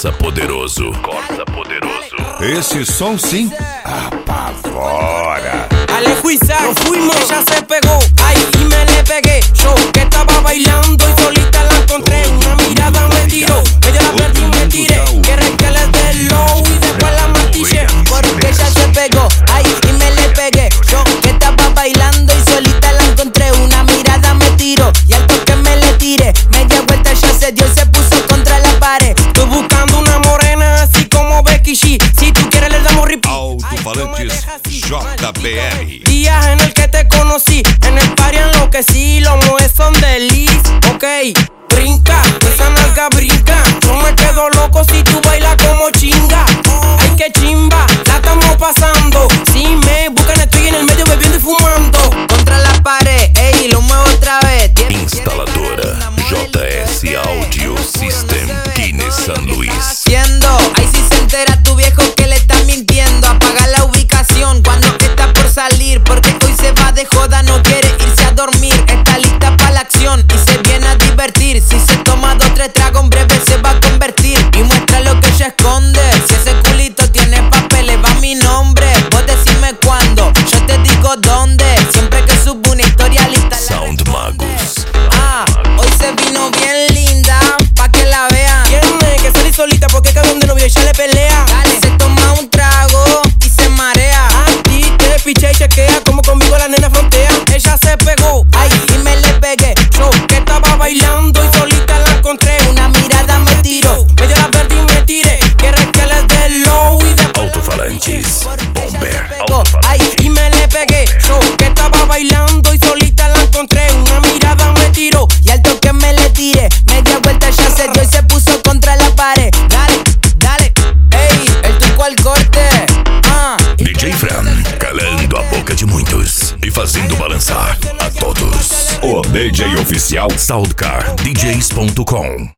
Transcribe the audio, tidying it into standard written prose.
Corsa Poderoso. Esse som sim apavora. Alejo Isaac, nos fuimos, ella se pegó, ay, y me le pegué. Yo que estaba bailando y solita la encontré. Una mirada me tiró, medio la perdí y me tiré. Quiere que le dé low y después la martillé. Porque ella se pegó, ay, y me le pegué. Yo que estaba bailando y solita la encontré. Una mirada me tiró y al toque me le tiré. Media vuelta ella se dio y se puso contra la pared. Estoy buscando una morena así como Becky G. Si tú quieres le damos repeat. Alto-falantes JBR. Días en el que te conocí, en el party enloquecí. Los moes son de Liz, ok. Brinca, esa nalga brinca. No me quedo loco si tú bailas como chinga. Ay, que chimba, la estamos pasando. Si me buscan estoy en el medio bebiendo y fumando. Contra la pared, ey, lo muevo otra vez. Instaladora JS Audio System Guinness San Luis. Ahí si se entera tu viejo que le está mintiendo. Apaga la ubicación cuando está por salir, porque hoy se va de joda, no quiere irse a dormir. Está lista para la acción y se viene a divertir. Si se toma 2, 3 tragos en breve se va a convertir. Y muestra lo que ella esconde. Si ese culito tiene papeles va mi nombre. Vos decime cuándo, yo te digo dónde. Siempre que subo una historia lista la Sound Magus. hoy se vino bien linda, pa' que la vean. Tiene que salir solita porque cada donde novio ella le pelea. Dale, se toma un trago y se marea. A ti te piché y chequea como conmigo la nena frontea. Ella se pegó, Ay, y me le pegué. yo que estaba bailando y solita la encontré. Una mirada me tiró. Medio la perdí y me tiré. Quiere que le dé low y después Alto-falantes Bomber. Ay, y me le pegué. Yo que estaba bailando y solita la encontré. Una mirada me tiró. y al toque me le tiré. Media vuelta ya se dio y se puso contra la pared. Dale, dale, ey, el truco al corte. DJ Fran, calando a boca de muitos e fazendo balançar a todos. O DJ oficial SoundCarDJs.com.